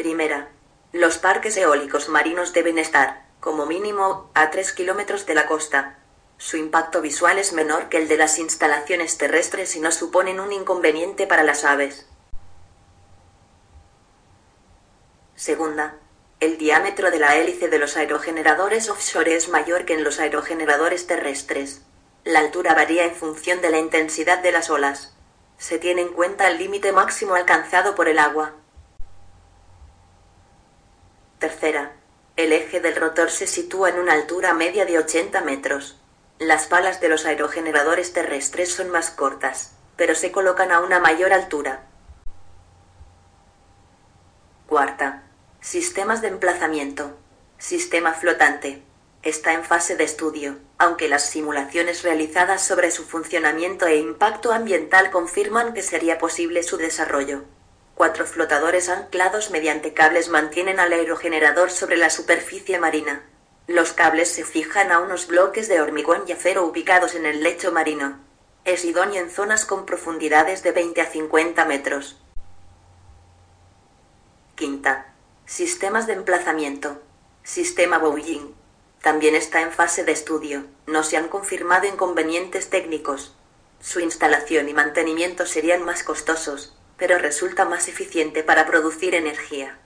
Primera. Los parques eólicos marinos deben estar, como mínimo, a 3 kilómetros de la costa. Su impacto visual es menor que el de las instalaciones terrestres y no suponen un inconveniente para las aves. Segunda. El diámetro de la hélice de los aerogeneradores offshore es mayor que en los aerogeneradores terrestres. La altura varía en función de la intensidad de las olas. Se tiene en cuenta el límite máximo alcanzado por el agua. Tercera. El eje del rotor se sitúa en una altura media de 80 metros. Las palas de los aerogeneradores terrestres son más cortas, pero se colocan a una mayor altura. Cuarta. Sistemas de emplazamiento. Sistema flotante. Está en fase de estudio, aunque las simulaciones realizadas sobre su funcionamiento e impacto ambiental confirman que sería posible su desarrollo. 4 flotadores anclados mediante cables mantienen al aerogenerador sobre la superficie marina. Los cables se fijan a unos bloques de hormigón y acero ubicados en el lecho marino. Es idóneo en zonas con profundidades de 20 a 50 metros. Quinta. Sistemas de emplazamiento. Sistema Boeing. También está en fase de estudio. No se han confirmado inconvenientes técnicos. Su instalación y mantenimiento serían más costosos, pero resulta más eficiente para producir energía.